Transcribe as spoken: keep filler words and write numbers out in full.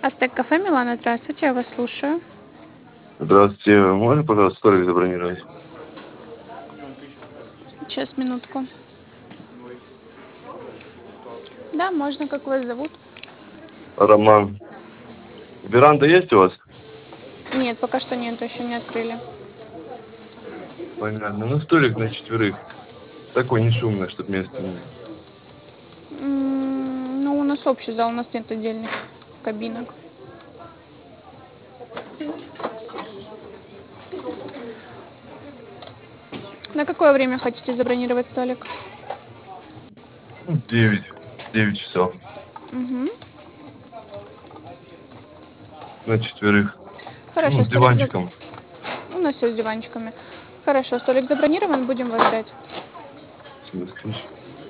Астек кафе, Милана, здравствуйте, я вас слушаю. Здравствуйте, можно, пожалуйста, столик забронировать? Сейчас, минутку. Да, можно, как вас зовут? Роман. Веранда есть у вас? Нет, пока что нет, еще не открыли. Понятно. Ну, столик на четверых. Такой не шумный, чтобы места не... М, Ну, у нас общий зал, у нас нет отдельных кабинок. На какое время хотите забронировать столик? Ну, девять. Девять часов. Угу. На четверых. Хорошо, Ну, с столик за... диванчиком. У нас все с диванчиками. Хорошо, столик забронирован, будем вас ждать. До встречи.